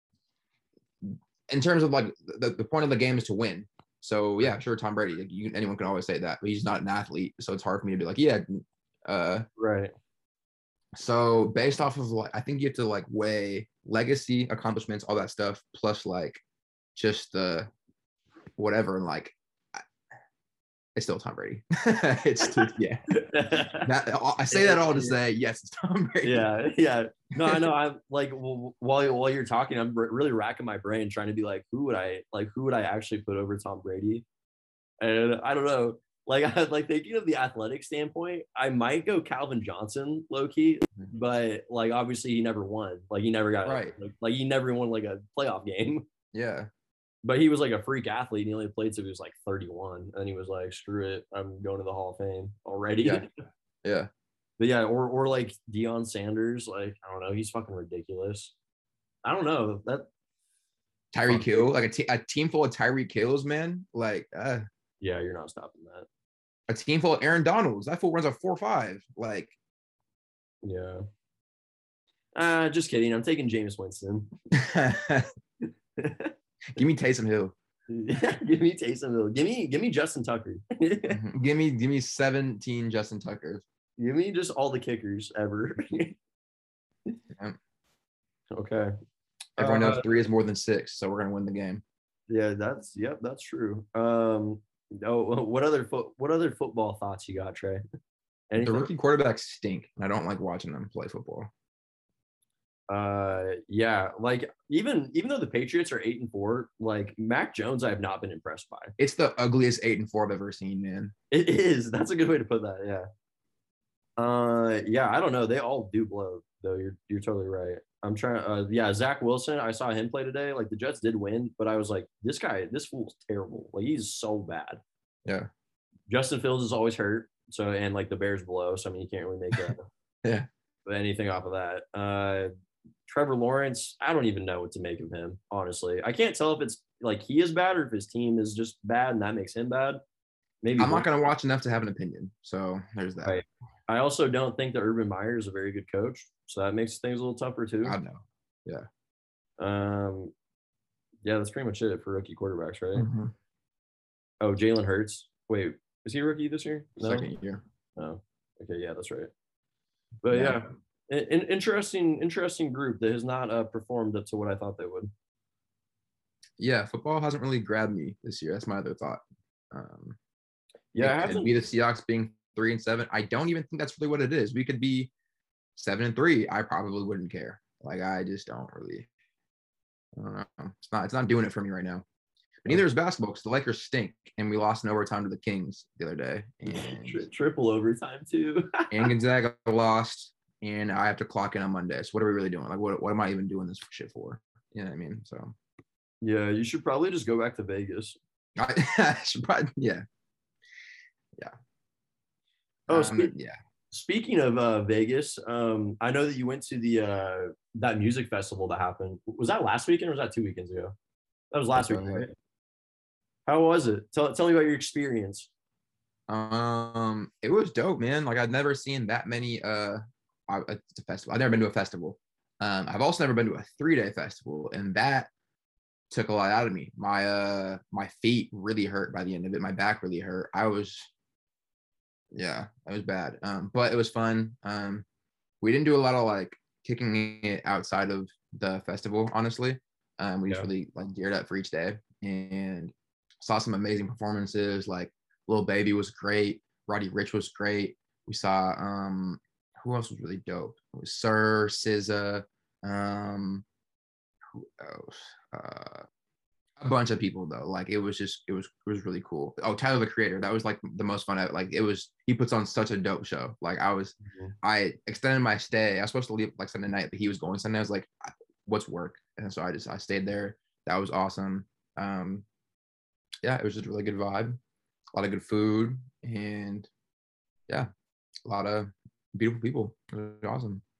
In terms of like the, the point of the game is to win. So yeah, sure, Tom Brady. Like you, anyone can always say that, but he's not an athlete, so it's hard for me to be like, yeah. Uh, Right. so based off of like, I think you have to like weigh legacy, accomplishments, all that stuff, plus like just the whatever. And like, I- it's still Tom Brady. It's still, yeah. That, I say that all to say yes, it's Tom Brady. Yeah, yeah. No, I know. I'm like w- while while you're talking, I'm r- really racking my brain trying to be like, who would I like? Who would I actually put over Tom Brady? And I don't know. Like, I like thinking of the athletic standpoint, I might go Calvin Johnson, low key, but like obviously he never won. Like he never got Right. like, like he never won like a playoff game. Yeah. But he was like a freak athlete. And he only played till he was like thirty-one, and he was like, "Screw it, I'm going to the Hall of Fame already." Yeah. Yeah. But yeah, or or like Deion Sanders, like I don't know, he's fucking ridiculous. I don't know that. Tyreek Hill, like a, t- a team full of Tyreek Hills, man. Like uh, Yeah, you're not stopping that. a team full of Aaron Donalds. That fool runs a four five. Like, Yeah. Uh, just kidding. I'm taking Jameis Winston. give me Taysom Hill. Give me Taysom Hill. Give me give me Justin Tucker. Mhm. Give me give me seventeen Justin Tuckers. Give me just all the kickers ever. Yeah. Okay. Everyone Uh, knows three is more than six, so we're gonna win the game. Yeah, that's yep, that's true. Um, oh, what other foot? What other football thoughts you got, Trey? The Anything? rookie quarterbacks stink, and I don't like watching them play football. Uh, yeah, like even even though the Patriots are eight and four, like Mac Jones, I have not been impressed by. It's the ugliest eight and four I've ever seen, man. It is. That's a good way to put that. Yeah. Uh, yeah, I don't know. They all do blow, though. You're you're totally right. I'm trying. Uh, yeah, Zach Wilson. I saw him play today. Like the Jets did win, but I was like, this guy, this fool's terrible. Like he's so bad. Yeah. Justin Fields is always hurt. So and like the Bears blow. So I mean, you can't really make a, Yeah. anything off of that. Uh, Trevor Lawrence. I don't even know what to make of him. Honestly, I can't tell if it's like he is bad or if his team is just bad and that makes him bad. Maybe I'm not gonna watch enough to have an opinion. So there's that. Right. I also don't think that Urban Meyer is a very good coach, so that makes things a little tougher too. God no. Yeah. Um, yeah, that's pretty much it for rookie quarterbacks, right? Mhm. Oh, Jalen Hurts. Wait, is he a rookie this year? No. Second year. Oh, okay, yeah, that's right. But Yeah. yeah, an interesting, interesting group that has not uh, performed up to what I thought they would. Yeah, football hasn't really grabbed me this year. That's my other thought. Um, Yeah, it it could hasn't. be the Seahawks being three and seven. I don't even think that's really what it is. We could be seven and three. I probably wouldn't care. Like I just don't really. I don't know. It's not. It's not doing it for me right now. But neither is basketball because the Lakers stink, and we lost in overtime to the Kings the other day, and, Tri- triple overtime too. and Gonzaga lost, and I have to clock in on Monday. So what are we really doing? Like what? What am I even doing this shit for? You know what I mean? So Yeah, you should probably just go back to Vegas. I, I should probably yeah. Yeah. Oh, Um, speak- yeah. Speaking of uh, Vegas, um, I know that you went to the uh, that music festival that happened. Was that last weekend or was that two weekends ago? That was last That's weekend, right. right? How was it? Tell tell me about your experience. Um, it was dope, man. Like I'd never seen that many. Uh, I, it's a festival. I've never been to a festival. Um, I've also never been to a three-day festival, and that took a lot out of me. My uh, my feet really hurt by the end of it. My back really hurt. I was, yeah, it was bad. Um, but it was fun. Um, we didn't do a lot of like kicking it outside of the festival, honestly. Um, we just Yeah. really like geared up for each day and saw some amazing performances. Like Lil Baby was great. Roddy Rich was great. We saw um who else was really dope? It was Sir, S Z A, um, who else? Uh, a bunch of people though. Like it was just it was it was really cool. Oh, Tyler the Creator. That was like the most fun. I, like it was. He puts on such a dope show. Like I was, Mhm. I extended my stay. I was supposed to leave like Sunday night, but he was going Sunday. I was like, what's work? And so I just I stayed there. That was awesome. Um, yeah, it was just a really good vibe. A lot of good food and yeah, a lot of beautiful people. It was awesome.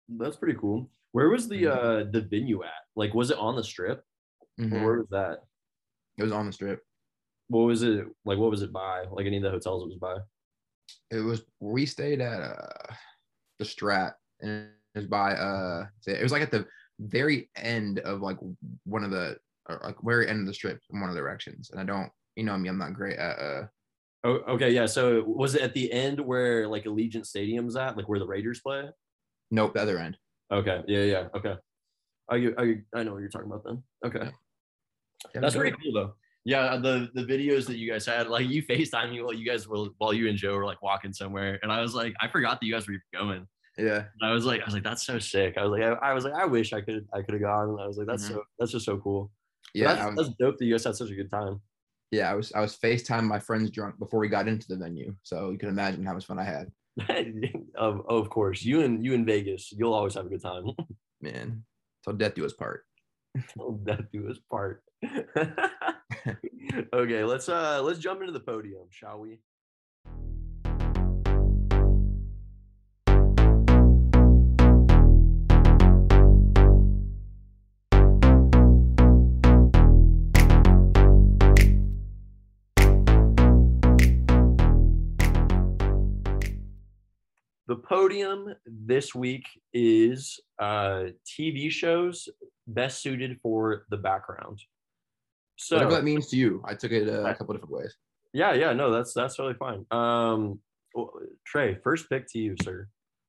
That's pretty cool. Where was the Mhm. uh the venue at? Like, was it on the strip? Or Mhm. where was that? It was on the strip. What was it like? What was it by? Like any of the hotels it was by? It was we stayed at uh the Strat, and it was by uh it was like at the very end of like one of the or like very end of the strip in one of the directions. And I don't, you know me, I'm not great at uh Oh, okay, yeah. So was it at the end where like Allegiant Stadium's at, like where the Raiders play? nope, the other end. Okay, yeah, yeah, okay. I I I know what you're talking about then. Okay, Yeah. Yeah, it was that's pretty dope. cool though. Yeah, the the videos that you guys had, like you FaceTime me while you guys were while you and Joe were like walking somewhere, and I was like, I forgot that you guys were going. Yeah. And I was like, I was like, that's so sick. I was like, I, I was like, I wish I could I could have gone. And I was like, that's Mhm. so that's just so cool. But Yeah, that's I was that's dope that you guys had such a good time. yeah, I was I was FaceTime my friends drunk before we got into the venue. So you can imagine how much fun I had. of of course, you and you in Vegas, you'll always have a good time. Man. Till death do us part. Till death do us part. Okay, let's uh let's jump into the podium, shall we? The podium this week is uh, T V shows best suited for the background. Whatever So that means to you. I took it uh, a couple different ways. yeah, yeah, no, that's that's totally fine. Um, well, Trey, first pick to you, sir.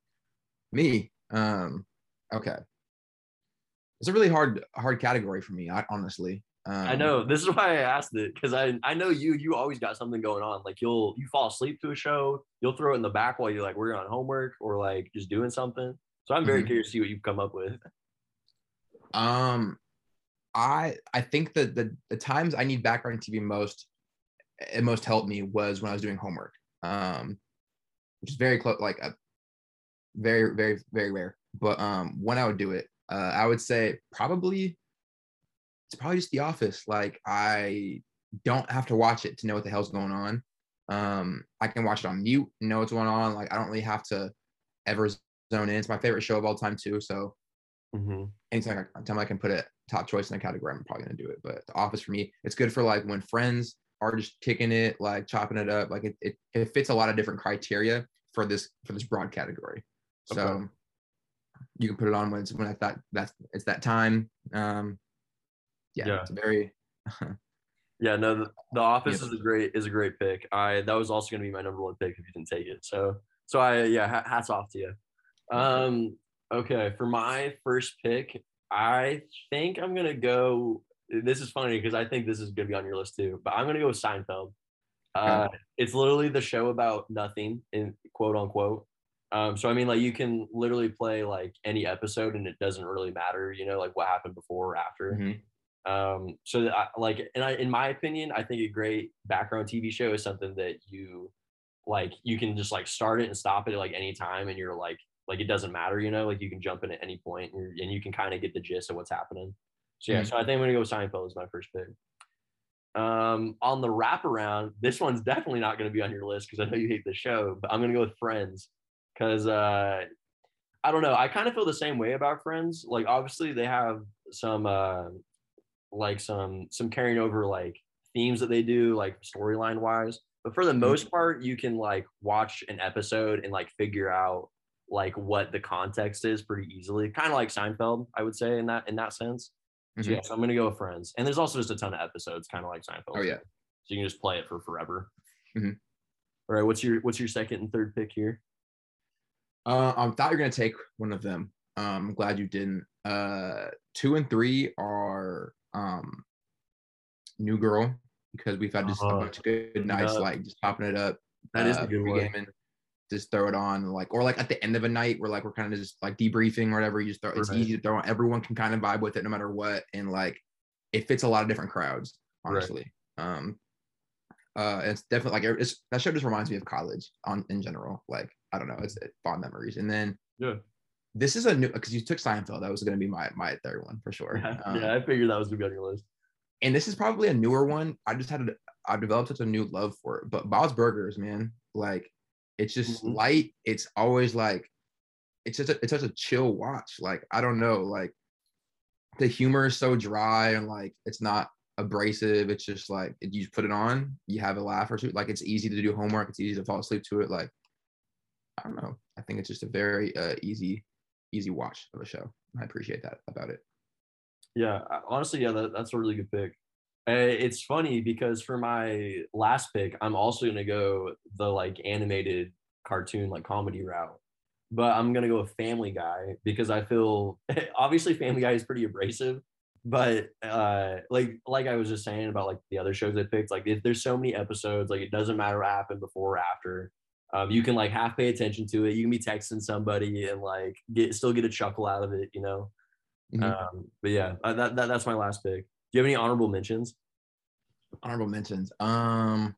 Me. Um, okay. It's a really hard hard category for me, I, honestly. Um, I know this is why I asked it because I I know you you always got something going on. Like you'll you fall asleep to a show, you'll throw it in the back while you're like working on homework or like just doing something. So I'm very Mhm. curious to see what you've come up with. Um, I I think that the the times I need background T V most it most helped me was when I was doing homework. Um, which is very close, like a very very very rare. But um, when I would do it, uh, I would say probably it's probably just The Office. Like I don't have to watch it to know what the hell's going on. Um, I can watch it on mute, know what's going on. Like I don't really have to ever zone in. It's my favorite show of all time too. So Mm-hmm. anytime I, anytime I can put it top choice in a category, I'm probably gonna do it. But The Office for me, it's good for like when friends are just kicking it, like chopping it up. Like it, it, it fits a lot of different criteria for this for this broad category. So Okay. you can put it on when it's when I thought that's it's that time. Um, yeah, Yeah. it's very Yeah, no, the, the Office yeah. is a great is a great pick. I that was also going to be my number one pick if you didn't take it. So so I yeah, ha- hats off to you. Um, okay, for my first pick, I think I'm gonna go. This is funny because I think this is gonna be on your list too, but I'm gonna go with Seinfeld. Uh, Okay. it's literally the show about nothing, in quote unquote. Um, so I mean, like you can literally play like any episode, and it doesn't really matter, you know, like what happened before or after. Mhm. Um, so that I, like, and I, in my opinion, I think a great background T V show is something that you like, you can just like start it and stop it at like any time, and you're like, like it doesn't matter, you know, like you can jump in at any point, and, and you can kind of get the gist of what's happening. So yeah, Mhm. so I think I'm gonna go with Seinfeld as my first pick. Um, on the wraparound, this one's definitely not gonna be on your list because I know you hate the show, but I'm gonna go with Friends because uh, I don't know, I kind of feel the same way about Friends. Like obviously they have some uh like some some carrying over like themes that they do like storyline wise, but for the Mhm. most part you can like watch an episode and like figure out like what the context is pretty easily, kind of like Seinfeld, I would say, in that in that sense. So yeah, Mhm. so I'm gonna go with Friends, and there's also just a ton of episodes kind of like Oh Seinfeld too, yeah. so you can just play it for forever. Mhm. All right, what's your what's your second and third pick here? Uh, I thought you were gonna take one of them. Um, I'm glad you didn't. Uh, two and three are um, New Girl because we've had just a uh bunch of good nights, yeah, like just popping it up, that is a uh, good movie one. gaming, just throw it on, like or like at the end of a night, where like we're kind of just like debriefing or whatever. You just throw. It's Right, easy to throw on. Everyone can kind of vibe with it no matter what, and like it fits a lot of different crowds. right. Honestly, um, uh, it's definitely like it's that show just reminds me of college on in general. Like I don't know, it's it, fond memories, and then. Yeah. This is a new because you took Seinfeld. That was going to be my my third one for sure. Yeah, Um, yeah, I figured that was gonna be on your list. and this is probably a newer one. I just had a, I've developed such a new love for it. But Bob's Burgers, man, like it's just Mhm. light. It's always like it's just a, it's such a chill watch. Like I don't know, like the humor is so dry and like it's not abrasive. It's just like you just put it on, you have a laugh or two. Like it's easy to do homework. It's easy to fall asleep to it. Like I don't know. I think it's just a very uh, easy easy watch of a show. I appreciate that about it. Yeah, honestly, yeah, that, that's a really good pick. Uh, it's funny because for my last pick, I'm also gonna go the like animated cartoon like comedy route, but I'm gonna go with Family Guy because I feel obviously Family Guy is pretty abrasive, but uh, like like I was just saying about like the other shows I picked, like if there's so many episodes, like it doesn't matter what happened before or after. Um, you can like half pay attention to it. You can be texting somebody and like get still get a chuckle out of it, you know. Mm-hmm. Um, but yeah, uh, that, that that's my last pick. Do you have any honorable mentions? Honorable mentions. Um,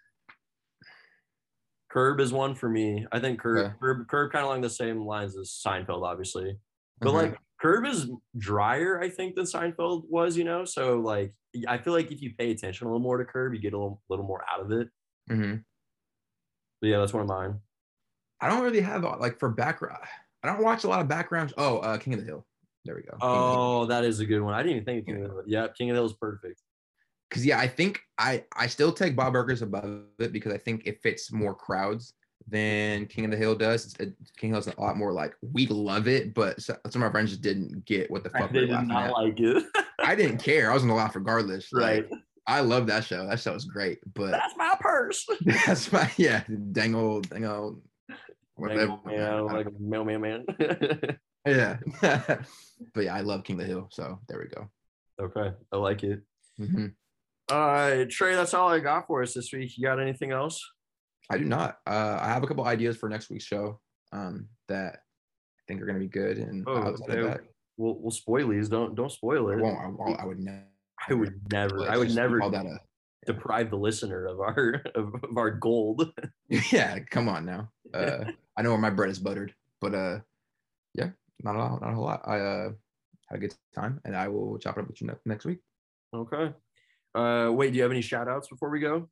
Curb is one for me. I think Curb, okay. Curb, Curb kind of along the same lines as Seinfeld, obviously. But Uh-huh. like Curb is drier, I think, than Seinfeld was, you know. So like, I feel like if you pay attention a little more to Curb, you get a little, little more out of it. Mm-hmm. But yeah, that's one of mine. I don't really have like for background. I don't watch a lot of backgrounds. Oh, uh, King of the Hill. There we go. Oh, that is a good one. I didn't even think of King Yeah. of the Hill. Yeah, King of the Hill is perfect. Because yeah, I think I I still take Bob Burgers above it because I think it fits more crowds than King of the Hill does. It, King of the Hill's a lot more like we love it, but so, some of my friends just didn't get what the fuck They we were did laughing not at. like it. I didn't care. I was gonna laugh regardless. Right. Like, I love that show. That show was great. But That's my purse. that's my yeah, dang old, dang old. Whatever. Man, like a mailman man. Yeah. But yeah, I love King of the Hill. So there we go. Okay, I like it. Mm-hmm. All right, Trey, that's all I got for us this week. You got anything else? I do not. Uh, I have a couple ideas for next week's show um, that I think are going to be good. And Oh, outside okay. of that, We'll we'll spoil these. Don't don't spoil I it. won't. I, won't, I would never. I would never. I would Just never call that a. deprive the listener of our of, of our gold. Yeah, come on now. Uh, I know where my bread is buttered, but uh, yeah, not a lot, not a whole lot. I uh, had a good time, and I will chop it up with you ne- next week. Okay. Uh, wait, do you have any shout outs before we go?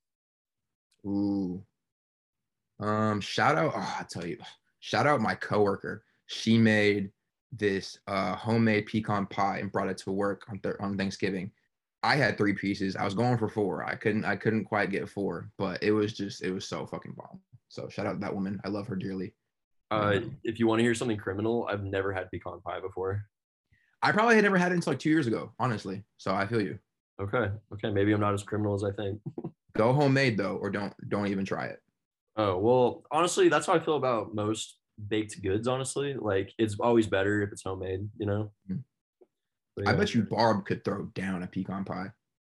Ooh. Um, shout out. Oh, I tell you, shout out my coworker. She made this uh homemade pecan pie and brought it to work on th- on Thanksgiving. I had three pieces. I was going for four. I couldn't. I couldn't quite get four, but it was just. It was so fucking bomb. So shout out to that woman. I love her dearly. Uh, Um, if you want to hear something criminal, I've never had pecan pie before. I probably had never had it until like two years ago, honestly. So I feel you. Okay. Okay. Maybe I'm not as criminal as I think. Go homemade though, or don't don't even try it. Oh, well, honestly, that's how I feel about most baked goods, honestly. Like, it's always better if it's homemade, you know? Mhm. But, I yeah. bet you Barb could throw down a pecan pie.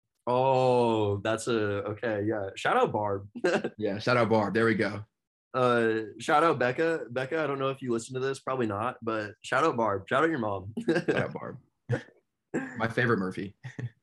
Oh, that's a, okay, yeah. Shout out Barb. Yeah, shout out Barb. There we go. uh, shout out Becca. Becca, I don't know if you listen to this, probably not, but shout out Barb. Shout out your mom. Shout out Barb. My favorite Murphy.